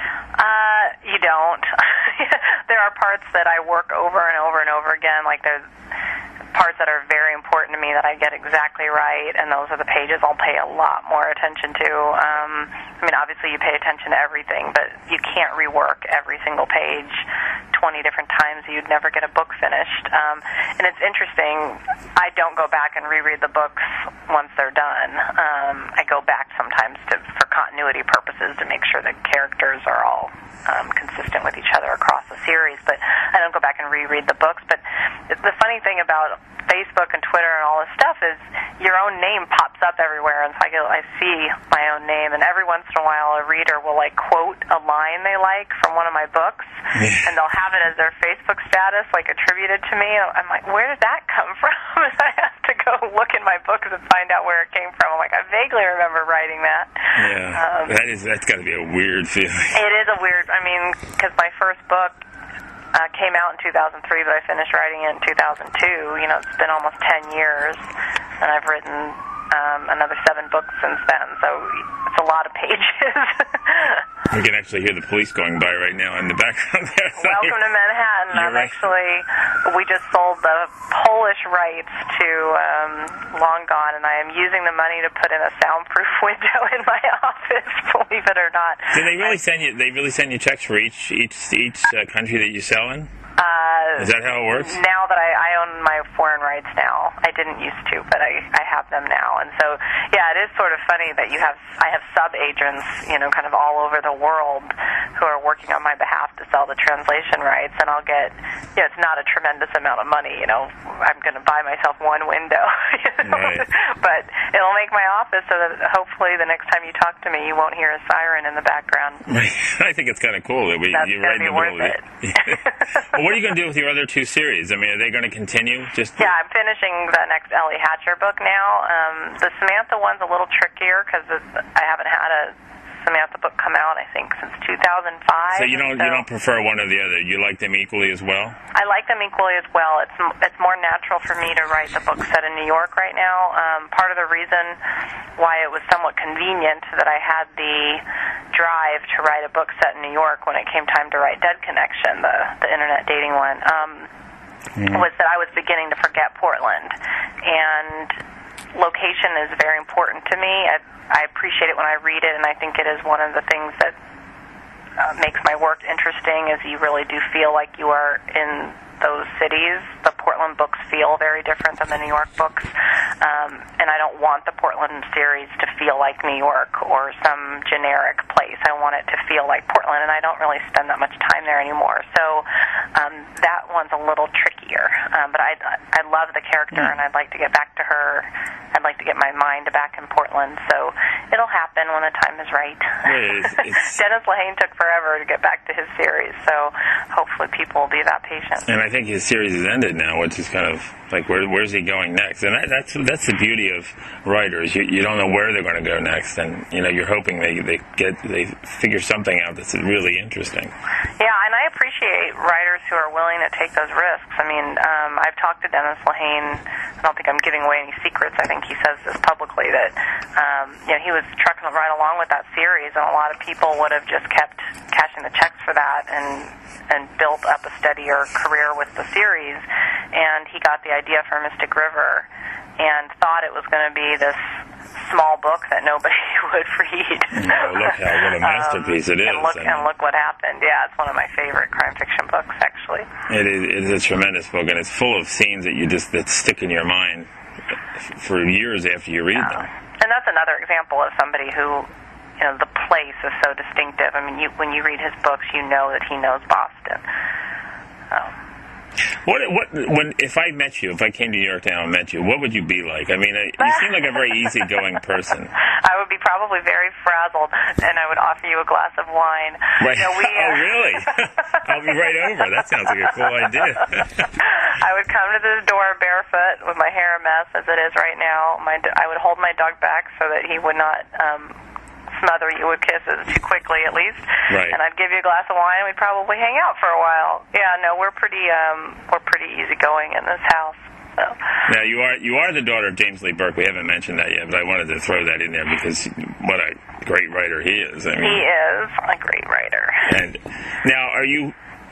Uh, you don't. There are parts that I work over and over and over again. Like there's parts that are very important to me that I get exactly right, and those are the pages I'll pay a lot more attention to. Um, I mean, obviously you pay attention to everything, but you can't rework every single page twenty different times. You'd never get a book finished. Um, and it's interesting, I don't go back and reread the books once they're done. Um, I go back sometimes to, for continuity purposes to make sure the characters are all um, consistent with each other across the series, but I don't go back and reread the books. But the funny thing about Facebook and Twitter and all this stuff is your own name pops up everywhere, and so I go, I see my own name, and every once in a while a reader will like quote a line they like from one of my books, and they'll have it as their Facebook status, like attributed to me. I'm like, where did that come from? And I have to go look in my books and find out where it came from. I'm like, I vaguely remember writing that. Yeah, um, that is that's got to be a weird feeling. It is a weird. I mean, because my first book Uh, came out in two thousand three, but I finished writing it in two thousand two. You know, it's been almost ten years, and I've written um, another seven books since then, so it's a lot of pages. We can actually hear the police going by right now in the background there. So Welcome to Manhattan. You're I'm right. actually, we just sold the Polish rights to um, Long Gone, and I am using the money to put in a soundproof window in my office, believe it or not. Do they really send you? They really send you checks for each each each uh, country that you sell in? Uh, Is that how it works? Now that I, I own my foreign rights now, I didn't used to, but I, I have them now, and so yeah, it is sort of funny that you have I have sub agents, you know, kind of all over the world who who are working on my behalf to sell the translation rights, and I'll get, you know, it's not a tremendous amount of money, you know, I'm going to buy myself one window, you know? Right. But it'll make my office so that hopefully the next time you talk to me, you won't hear a siren in the background. I think it's kind of cool that we, That's you're right in the worth middle. It. Well, what are you going to do with your other two series? I mean, are they going to continue? Just Yeah, I'm finishing the next Ellie Hatcher book now. Um, the Samantha one's a little trickier because I haven't had a Samantha book come out, I think, since two thousand five. So you don't so you don't prefer one or the other. You like them equally as well? I like them equally as well. It's it's more natural for me to write the book set in New York right now. Um, part of the reason why it was somewhat convenient that I had the drive to write a book set in New York when it came time to write Dead Connection, the the internet dating one, um, mm-hmm. was that I was beginning to forget Portland, and location is very important to me. I, I appreciate it when I read it, and I think it is one of the things that uh, makes my work interesting, is you really do feel like you are in those cities. The Portland books feel very different than the New York books, um, and I don't want the Portland series to feel like New York or some generic place. I want it to feel like Portland, and I don't really spend that much time there anymore. So um, that one's a little trickier, um, but I, I love the character, and I'd like to get back to her. I'd like to get my mind back in Portland, so it'll happen when the time is right. It's, it's... Dennis Lehane took forever to get back to his series, so hopefully people will be that patient. And I think his series has ended now, which is kind of like, where, where's he going next? And that, that's that's the beauty of writers. You, you don't know where they're going to go next, and you know you're hoping they they get they figure something out that's really interesting. Yeah, and I appreciate writers who are willing to take those risks. I mean, um, I've talked to Dennis Lehane. I don't think I'm giving away any secrets. I think he says this publicly, that um, you know, he was trucking right along with that series, and a lot of people would have just kept cashing the checks for that and and built up a steadier career with the series. And he got the idea for Mystic River and thought it was going to be this small book that nobody would read. No, look how what a masterpiece um, it is. And look, I mean, and look what happened. Yeah, it's one of my favorite crime fiction books, actually. It is, it is a tremendous book, and it's full of scenes that you just that stick in your mind for years after you read yeah. them. And that's another example of somebody who, you know, the place is so distinctive. I mean, you, when you read his books, you know that he knows Boston. Um, What, what, when, if I met you, if I came to New York now and met you, what would you be like? I mean, you seem like a very easygoing person. I would be probably very frazzled, and I would offer you a glass of wine. Right. You know, we, uh, oh, really? I'll be right over. That sounds like a cool idea. I would come to the door barefoot with my hair a mess, as it is right now. My, I would hold my dog back so that he would not um, smother you with kisses too quickly, at least. Right. And I'd give you a glass of wine, and we'd probably hang out for a while. Yeah, no, we're pretty um, we're pretty easygoing in this house. So. Now you are you are the daughter of James Lee Burke. We haven't mentioned that yet, but I wanted to throw that in there because what a great writer he is. I mean, he is a great writer. And now, are you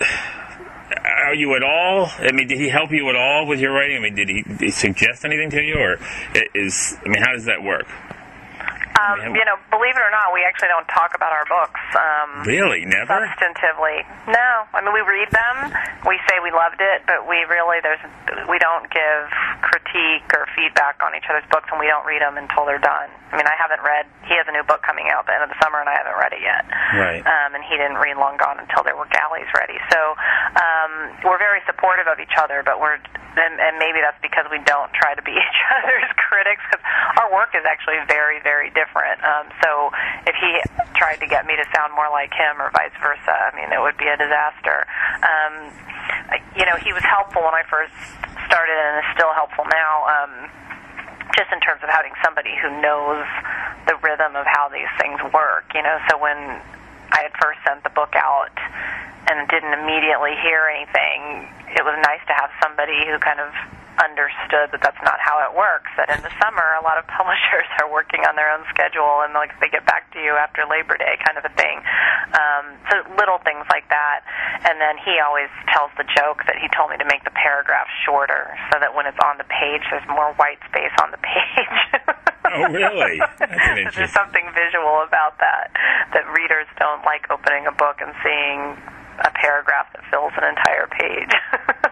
are you at all? I mean, did he help you at all with your writing? I mean, did he, did he suggest anything to you, or is I mean, how does that work? Um, you know, believe it or not, we actually don't talk about our books. Um, really? Never? Substantively. No. I mean, we read them. We say we loved it, but we really, there's, we don't give critique or feedback on each other's books, and we don't read them until they're done. I mean, I haven't read, he has a new book coming out at the end of the summer, and I haven't read it yet. Right. Um, and he didn't read Long Gone until there were galleys ready. So um, we're very supportive of each other, but we're, and, and maybe that's because we don't try to be each other's critics, because our work is actually very, very different. Um, so if he tried to get me to sound more like him or vice versa, I mean, it would be a disaster. Um, you know, he was helpful when I first started, and is still helpful now, um, just in terms of having somebody who knows the rhythm of how these things work. You know, so when I had first sent the book out and didn't immediately hear anything, it was nice to have somebody who kind of understood that that's not how it works, that in the summer a lot of publishers are working on their own schedule and like they get back to you after Labor Day kind of a thing. Um, so little things like that. And then he always tells the joke that he told me to make the paragraph shorter so that when it's on the page there's more white space on the page. Oh, really? That's There's something visual about that, that readers don't like opening a book and seeing a paragraph that fills an entire page.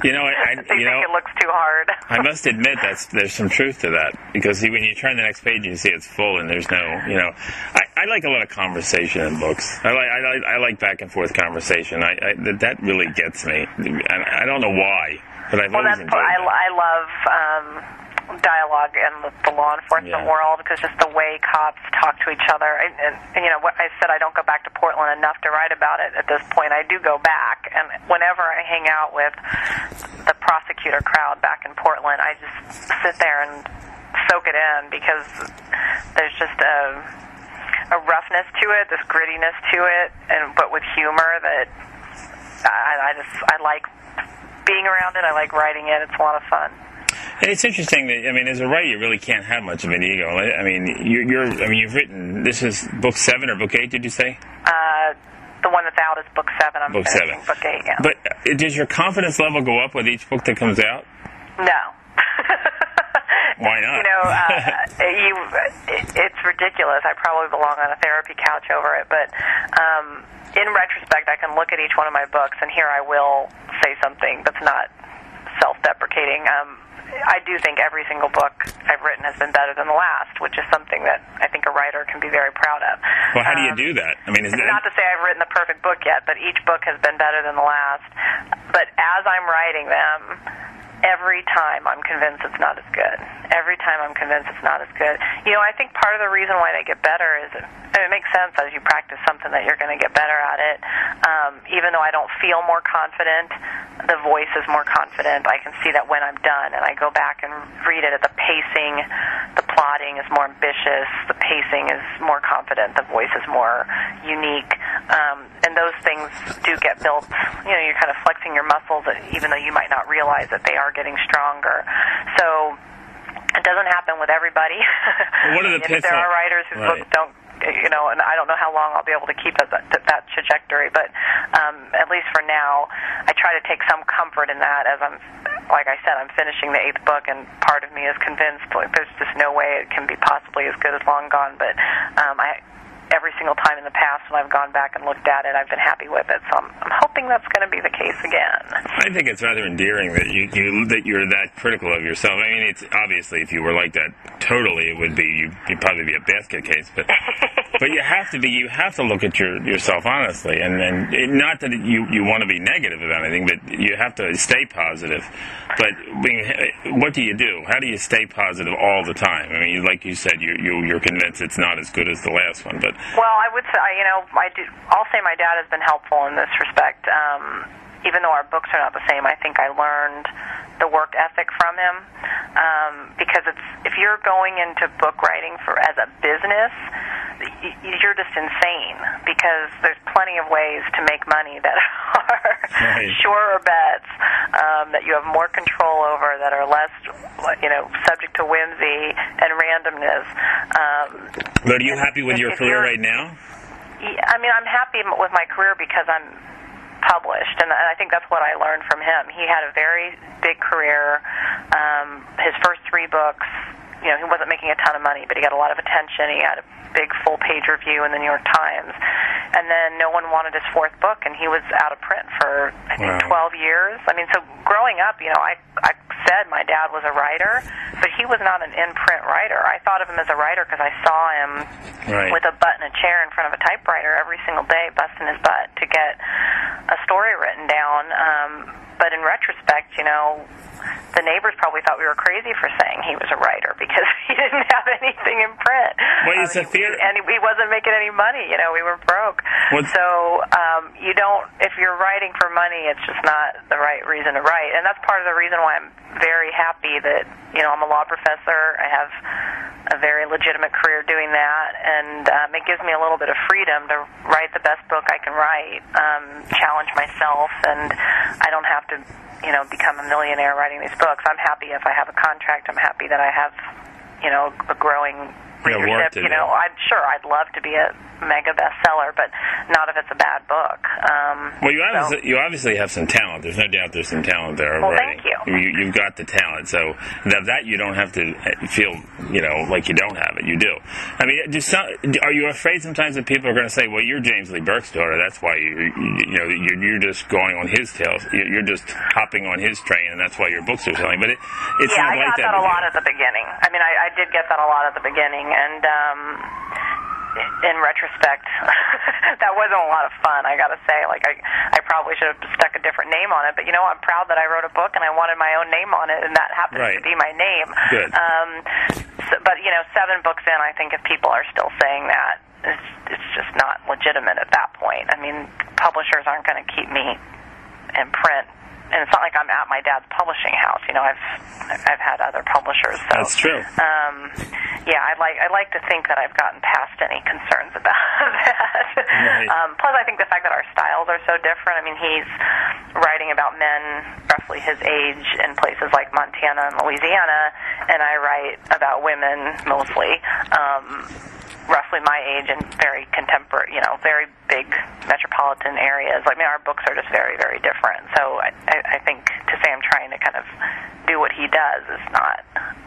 You know, I, they you think know, it looks too hard. I must admit that's there's some truth to that, because when you turn the next page and you see it's full and there's no, you know, I, I like a lot of conversation in books. I like I like, I like back and forth conversation. I, I that, that really gets me, and I don't know why, but I've well, always that's enjoyed I, that. I love. Um, dialogue in the, the law enforcement Yeah. world, because just the way cops talk to each other. And, and, and, you know, what I said, I don't go back to Portland enough to write about it at this point. I do go back, and whenever I hang out with the prosecutor crowd back in Portland, I just sit there and soak it in, because there's just a, a roughness to it, this grittiness to it, and but with humor that I, I just I like being around it. I like writing it. It's a lot of fun. It's interesting that, I mean, as a writer, you really can't have much of an ego. I mean, you're, you're I mean, you've written, this is book seven or book eight, did you say? Uh, the one that's out is book seven. I'm book finishing seven. book eight, yeah. But uh, does your confidence level go up with each book that comes out? No. Why not? You know, uh, you, it, it's ridiculous. I probably belong on a therapy couch over it, but um, in retrospect, I can look at each one of my books, and here I will say something that's not self-deprecating. Um, I do think every single book I've written has been better than the last, which is something that I think a writer can be very proud of. Well, how do you Um, do that? I mean, is that... Not to say I've written the perfect book yet, but each book has been better than the last. But as I'm writing them, every time I'm convinced it's not as good. Every time I'm convinced it's not as good. You know, I think part of the reason why they get better is, and it makes sense as you practice something that you're going to get better at it. Um, even though I don't feel more confident, the voice is more confident. I can see that when I'm done, and I go back and read it. The pacing, the plotting is more ambitious. The pacing is more confident. The voice is more unique. Um, and those things do get built. You know, you're kind of flexing your muscles, even though you might not realize that they are getting stronger. So it doesn't happen with everybody. Well, what are the There are writers whose right. books don't, you know, and I don't know how long I'll be able to keep at that, that trajectory, but um, at least for now, I try to take some comfort in that as I'm, like I said, I'm finishing the eighth book, and part of me is convinced, like, there's just no way it can be possibly as good as Long Gone, but um, I every single time in the past when I've gone back and looked at it, I've been happy with it. So I'm, I'm hoping that's going to be the case again. I think it's rather endearing that you, you that you're that critical of yourself. I mean, it's obviously if you were like that totally, it would be you, you'd probably be a basket case. But but you have to be you have to look at your yourself honestly, and and it, not that you you want to be negative about anything, but you have to stay positive. But being, what do you do? How do you stay positive all the time? I mean, like you said, you, you you're convinced it's not as good as the last one, but. Well, I would say, you know, I do, I'll say my dad has been helpful in this respect. Um, even though our books are not the same, I think I learned the work ethic from him. Um, because it's if you're going into book writing for as a business, you're just insane, because there's plenty of ways to make money that are right. surer bets, um, that you have more control over, that are less, you know, subject to whimsy and randomness. Um, but are you happy with your career right now? I mean, I'm happy with my career because I'm published, and I think that's what I learned from him. He had a very big career. Um, his first three books, you know, he wasn't making a ton of money, but he got a lot of attention. He had a big full-page review in the New York Times. And then no one wanted his fourth book, and he was out of print for, I think, wow. twelve years. I mean, so growing up, you know, I, I said my dad was a writer, but he was not an in-print writer. I thought of him as a writer because I saw him right. with a butt and a chair in front of a typewriter every single day, busting his butt to get a story written down. Um, but in retrospect, you know, the neighbors probably thought we were crazy for saying he was a writer because he didn't have anything in print. Well, it's um, a theater. And he wasn't making any money. You know, we were broke. What's... So um, you don't, if you're writing for money, it's just not the right reason to write. And that's part of the reason why I'm very happy that, you know, I'm a law professor. I have a very legitimate career doing that. And um, it gives me a little bit of freedom to write the best book I can write, um, challenge myself, and I don't have to, you know, become a millionaire writing these books. I'm happy if I have a contract. I'm happy that I have, you know, a growing readership. You know, I'm sure I'd love to be a mega bestseller, but not if it's a bad book. Um, well, you obviously, so. you obviously have some talent. There's no doubt there's some talent there. Well, writing. thank you. you. You've got the talent, so that, that you don't have to feel, you know, like you don't have it. You do. I mean, do some, are you afraid sometimes that people are going to say, "Well, you're James Lee Burke's daughter. That's why you, you know, you're, you're just going on his tails. You're just hopping on his train, and that's why your books are selling." But it, it's yeah, not I like got that. that a lot at the beginning. I mean, I, I did get that a lot at the beginning, and um, in retrospect, that wasn't a lot of fun. I got to say, like, I, I probably should have stuck a different name on it. But you know, I'm proud that I wrote a book, and I wanted my own name on it, and that happens right. to be my name. Good. Um, so, but you know, seven books in, I think if people are still saying that, it's, it's just not legitimate at that point. I mean, publishers aren't going to keep me in print. And it's not like I'm at my dad's publishing house. You know, I've I've had other publishers. So, that's true. Um, yeah, I like I like to think that I've gotten past any concerns about that. Right. Um, plus, I think the fact that our styles are so different. I mean, he's writing about men roughly his age in places like Montana and Louisiana, and I write about women mostly. Um, roughly my age in very contemporary, you know, very big metropolitan areas. I mean, our books are just very, very different. So I, I, I think to say I'm trying to kind of do what he does is not.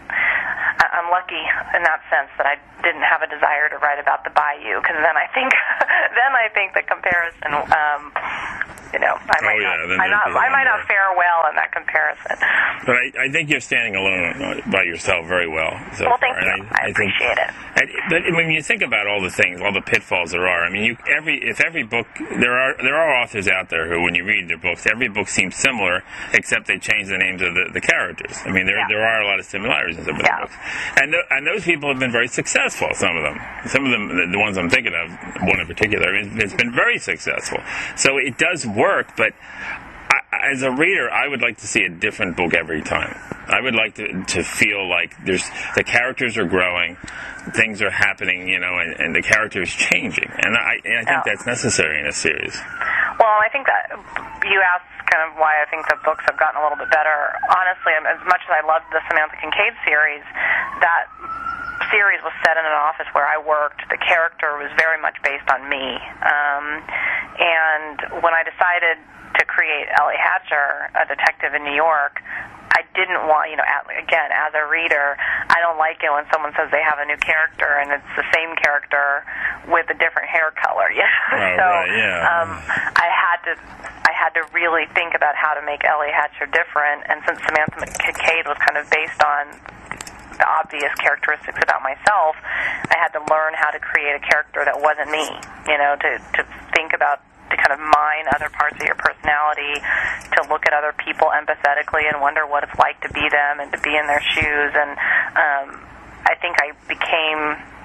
I, I'm lucky in that sense that I didn't have a desire to write about the Bayou, because then I think, then I think the comparison, um, you know, I might oh, yeah, not, I, not, I might not fare well in that comparison. But I, I think you're standing alone by yourself very well so well, far. thank you. And I, I, I appreciate think, it. And, but when you think about all the things, all the pitfalls there are, I mean, you, every if every book, there are there are authors out there who, when you read their books, every book seems similar, except they change the names of the, the characters. I mean, there yeah. there are a lot of similarities in some of yeah. the books, and th- and those people have been very successful. Some of them, some of them, the, the ones I'm thinking of, one in particular, it's, it's been very successful. So it does work, but I, as a reader, I would like to see a different book every time. I would like to to feel like there's the characters are growing, things are happening, you know, and, and the character is changing, and I and I think yeah. that's necessary in a series. Well, I think that you asked kind of why I think the books have gotten a little bit better. Honestly, as much as I loved the Samantha Kincaid series, that series was set in an office where I worked. The character was very much based on me, um, and when I decided to create Ellie Hatcher, a detective in New York, I didn't want, you know, again, as a reader, I don't like it when someone says they have a new character and it's the same character with a different hair color. Yeah. Oh, so right, yeah. um, I had to, I had to really think about how to make Ellie Hatcher different. And since Samantha Kincaid was kind of based on the obvious characteristics about myself, I had to learn how to create a character that wasn't me. You know, to to think about, to kind of mine other parts of your personality, to look at other people empathetically and wonder what it's like to be them and to be in their shoes. And um, I think I became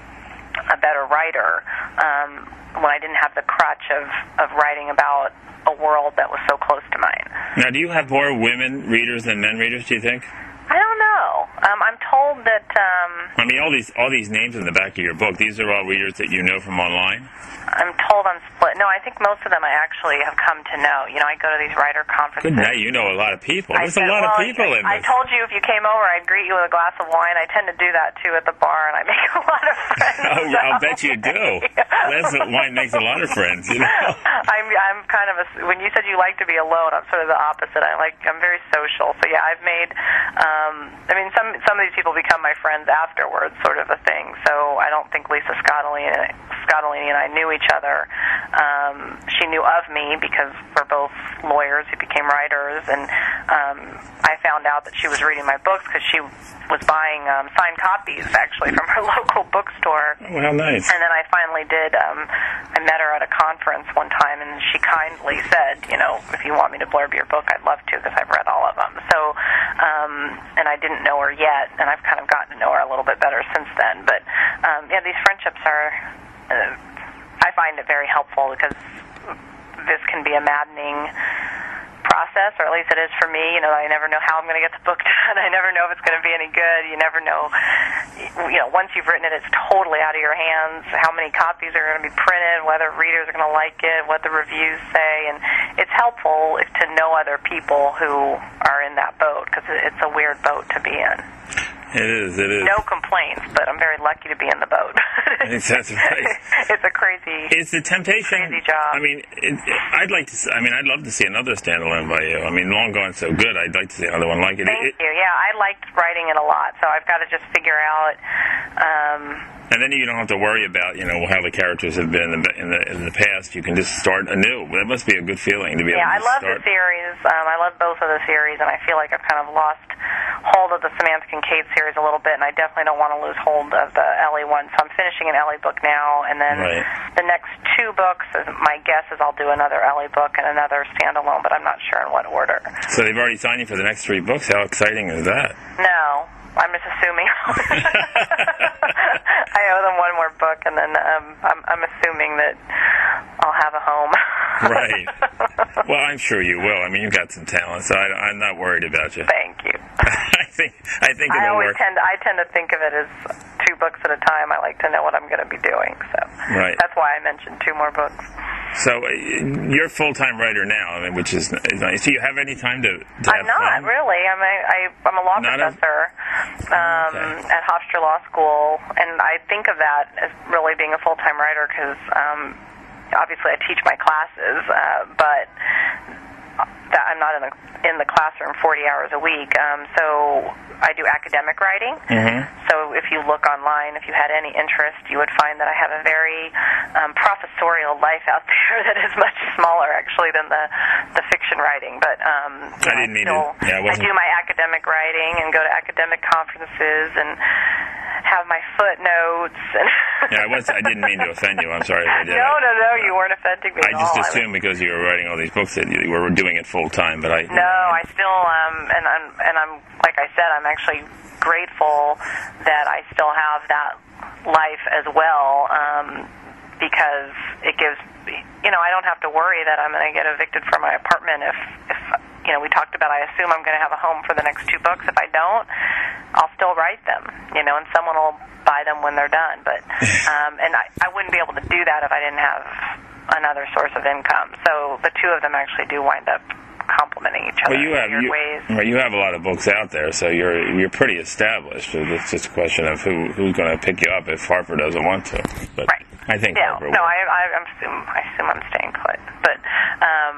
a better writer um, when I didn't have the crutch of, of writing about a world that was so close to mine. Now, do you have more women readers than men readers, do you think? I don't know. Um, I'm told that... Um, I mean, all these all these names in the back of your book, these are all readers that you know from online? I'm told I'm split. No, I think most of them I actually have come to know. You know, I go to these writer conferences. Good night. You know a lot of people. There's said, a lot well, of people I, in this. I told you if you came over, I'd greet you with a glass of wine. I tend to do that, too, at the bar, and I make a lot of friends. Oh, so. I'll bet you do. That's what wine makes a lot of friends, you know. I'm, I'm kind of a, when you said you like to be alone, I'm sort of the opposite. I like, I'm very social. So, yeah, I've made, um, I mean, some some of these people become my friends afterwards, sort of a thing. So I don't think Lisa Scottolini, Scottolini and I knew each other. Um, she knew of me because we're both lawyers who became writers, and um, I found out that she was reading my books because she was buying um, signed copies, actually, from her local bookstore. Oh, how nice. And then I finally did, um, I met her at a conference one time, and she kindly said, you know, if you want me to blurb your book, I'd love to, because I've read all of them. So, um, and I didn't know her yet, and I've kind of gotten to know her a little bit better since then. But, um, yeah, these friendships are... Uh, I find it very helpful because this can be a maddening process, or at least it is for me. You know, I never know how I'm going to get the book done. I never know if it's going to be any good. You never know. You know, once you've written it, it's totally out of your hands. How many copies are going to be printed, whether readers are going to like it, what the reviews say. And it's helpful to know other people who are in that boat, because it's a weird boat to be in. It is, it is. No complaints, but I'm very lucky to be in the boat. That's right. It's a crazy, it's the temptation. Crazy job. I mean, it, I'd like to. See, I mean, I'd love to see another standalone by you. I mean, Long Gone So Good. I'd like to see another one like it. Thank it, you. Yeah, I liked writing it a lot, so I've got to just figure out. Um, and then you don't have to worry about, you know, how the characters have been in the in the, in the past. You can just start anew. That must be a good feeling to be yeah, able to I love start. the series. Um, I love both of the series, and I feel like I've kind of lost hold of the Samantha Kincaid series a little bit, and I definitely don't want to lose hold of the Ellie one. So I'm finishing an Ellie book now, and then right. the next two books, my guess is I'll do another Ellie book and another standalone, but I'm not sure in what order. So they've already signed you for the next three books. How exciting is that? No. I'm just assuming. I owe them one more book, and then um, I'm, I'm assuming that I'll have a home. Right. Well, I'm sure you will. I mean, you've got some talent, so I, I'm not worried about you. Thank you. I think I think I it'll always work. tend to, I tend to think of it as two books at a time. I like to know what I'm going to be doing, so right. That's why I mentioned two more books. So uh, you're a full-time writer now, I mean, which is, is nice. Do you have any time to, to I'm have not fun? really. I'm a, I, I'm a law Not professor a... um, okay. at Hofstra Law School, and I think of that as really being a full-time writer because um, obviously I teach my classes, uh, but that I'm not in the in the classroom forty hours a week. Um, so I do academic writing. Mm-hmm. So if you look online, if you had any interest, you would find that I have a very um, professorial life out there that is much smaller, actually, than the, the fiction writing. But um, I didn't I, need still, it. Yeah, I, I do my academic writing and go to academic conferences and have my footnotes. And yeah, I was. I didn't mean to offend you. I'm sorry if I did. No, no, no. You weren't offending me I at just all. assumed because you were writing all these books that you were doing it full time, but I. No, I still um, and I'm and I'm like I said, I'm actually grateful that I still have that life as well, um, because it gives, you know, I don't have to worry that I'm going to get evicted from my apartment if, if, you know, we talked about I assume I'm going to have a home for the next two books. If I don't, I'll still write them, you know, and someone will buy them when they're done. But, um, and I, I wouldn't be able to do that if I didn't have another source of income. So the two of them actually do wind up complementing each other well, you have, in weird you, ways. Right, you have a lot of books out there, so you're you're pretty established. So it's just a question of who who's going to pick you up if Harper doesn't want to. But right. I think yeah, Harper no, will. I, I, I assume I assume I'm staying put. But um,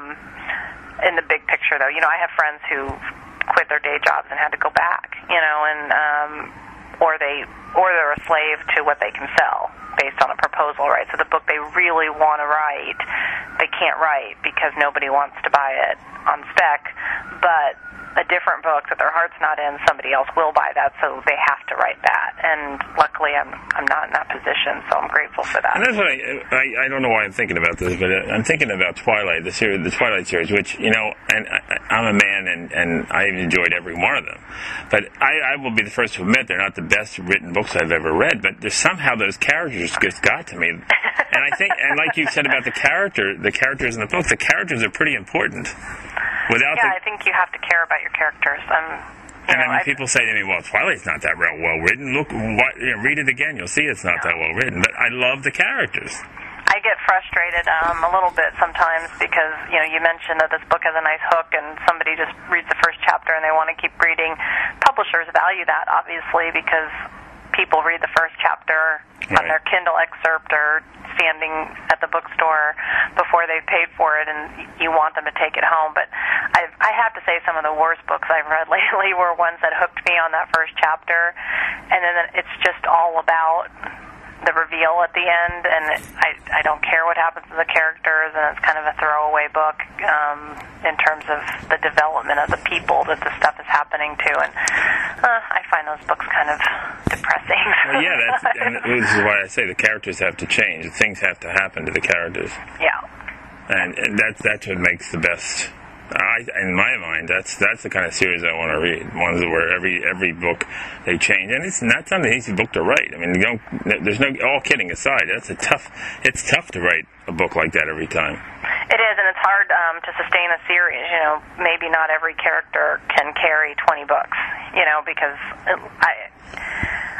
in the big picture, though, you know, I have friends who quit their day jobs and had to go back, you know, and um, or they or they're a slave to what they can sell based on a proposal, right? So the book they really want to write, they can't write because nobody wants to buy it on spec, but a different book that their heart's not in, somebody else will buy that, so they have to write that. And luckily, I'm I'm not in that position, so I'm grateful for that. And that's what I, I I don't know why I'm thinking about this, but I'm thinking about Twilight, the series, the Twilight series, which, you know, and I, I'm a man, and and I've enjoyed every one of them. But I, I will be the first to admit they're not the best written books I've ever read. But there's somehow those characters just got to me, and I think, and like you said about the character, the characters in the book, the characters are pretty important. Without yeah, the, I think you have to care about your characters. Um, you and know, I mean, I've, people say to me, "Well, Twilight's not that well, well written. Look, what, you know, read it again. You'll see it's not that well written." But I love the characters. I get frustrated um, a little bit sometimes because, you know, you mentioned that this book has a nice hook and somebody just reads the first chapter and they want to keep reading. Publishers value that, obviously, because people read the first chapter right. on their Kindle excerpt or standing at the bookstore before they've paid for it, and you want them to take it home. But I've, I have to say some of the worst books I've read lately were ones that hooked me on that first chapter, and then it's just all about the reveal at the end, and it, I, I don't care what happens to the characters, and it's kind of a throwaway book um, in terms of the development of the people that the stuff is happening to, and uh, I find those books kind of depressing. Well, yeah, that's, and this is why I say the characters have to change. Things have to happen to the characters. Yeah. And, and that's, that's what makes the best... I, in my mind, that's that's the kind of series I want to read. Ones where every every book they change, and it's not an easy book to write. I mean, you don't, there's no. All kidding aside, that's a tough. It's tough to write a book like that every time. It is, and it's hard um, to sustain a series. You know, maybe not every character can carry twenty books. You know, because I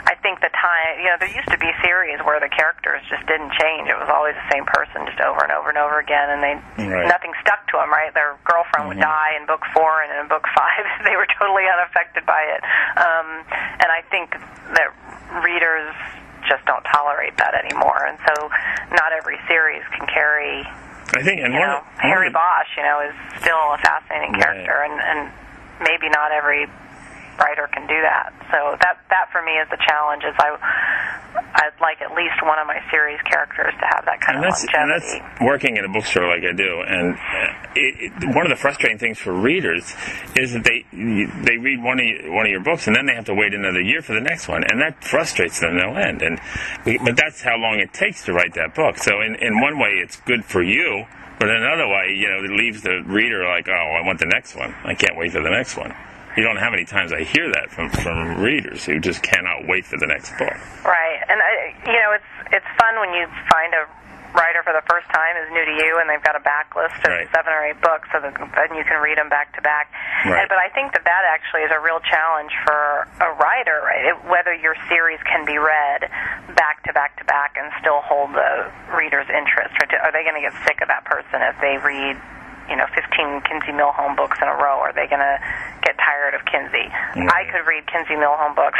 I think the time, you know, there used to be series where the characters just didn't change. It was always the same person just over and over and over again, and they right. nothing stuck to them, right? Their girlfriend mm-hmm. would die in book four, and in book five they were totally unaffected by it. Um, and I think that readers just don't tolerate that anymore, and so not every series can carry. I think, and you one, know, one Harry the, Bosch, you know, is still a fascinating right. character, and, and maybe not every writer can do that. So that that for me is the challenge. Is I I'd like at least one of my series characters to have that kind and of that's, longevity. And that's working in a bookstore like I do. And it, it, one of the frustrating things for readers is that they they read one of your, one of your books and then they have to wait another year for the next one, and that frustrates them no end. And but that's how long it takes to write that book. So in in one way, it's good for you. But in another way, you know, it leaves the reader like, oh, I want the next one. I can't wait for the next one. You don't know how many times I hear that from, from readers who just cannot wait for the next book. Right, and I, you know, it's it's fun when you find a writer for the first time is new to you, and they've got a backlist of right. seven or eight books, so that and you can read them back to back. Right. And, but I think that that actually is a real challenge for a writer, right? It, whether your series can be read back to back to back and still hold the reader's interest. Right? Are they going to get sick of that person if they read, you know, fifteen Kinsey Millhone books in a row? Are they going to get tired of Kinsey? Right. I could read Kinsey Millhone books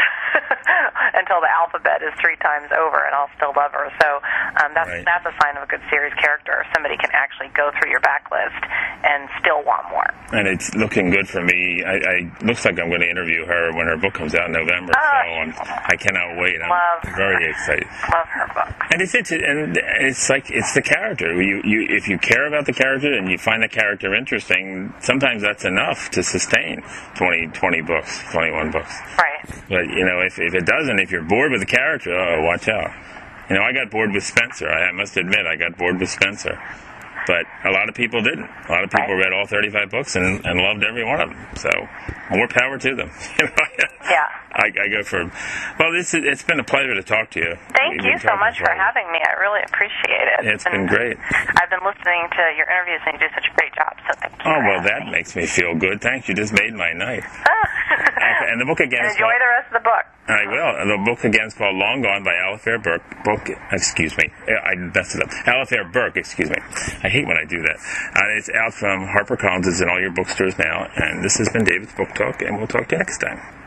until the alphabet is three times over, and I'll still love her. So um, that's right. that's a sign of a good series character. Somebody can actually go through your backlist and still want more. And it's looking good for me. I, I looks like I'm going to interview her when her book comes out in November. Oh, so I'm, I cannot wait. I'm love very her. excited. Love her book. And it's, it's and it's like it's the character. You you if you care about the character and you find the character interesting, sometimes that's enough to sustain twenty, twenty books, twenty-one books. Right. But you know, if if it doesn't, if you're bored with the character, oh, watch out. You know, I got bored with Spencer. I, I must admit, I got bored with Spencer. But a lot of people didn't. A lot of people right. read all thirty-five books and, and loved every one of them. So more power to them. Yeah. I, I go for. Well, this is, it's been a pleasure to talk to you. Thank We've you been so talking much for a- having me. I really appreciate it. It's been great. I've been listening to your interviews, and you do such a great job. So thank you. Oh, for well, having that me. makes me feel good. Thanks. You just made my night. and, And the book again is enjoy called, the rest of the book. I will. And the book again is called Long Gone by Alifair Burke. Book, excuse me. I messed it up. Alifair Burke, excuse me. I hate when I do that. Uh, it's out from HarperCollins. It's in all your bookstores now. And this has been David's Book Talk, and we'll talk to you next time.